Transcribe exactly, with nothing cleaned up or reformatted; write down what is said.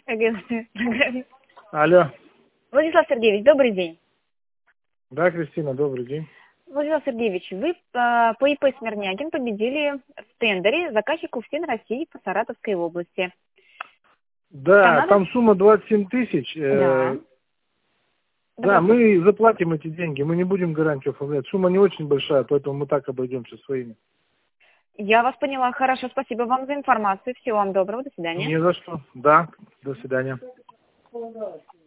Алло. Владислав Сергеевич, добрый день. Да, Кристина, добрый день. Владислав Сергеевич, вы э, по ИП Смирнягин победили в тендере заказчику ФСИН России по Саратовской области. Да, Канада? там сумма двадцать семь тысяч. Да. Э, да, мы заплатим эти деньги, мы не будем гарантию оформлять. Сумма не очень большая, поэтому мы так обойдемся своими. Я вас поняла. Хорошо, спасибо вам за информацию. Всего вам доброго. До свидания. Не за что. Да, до свидания.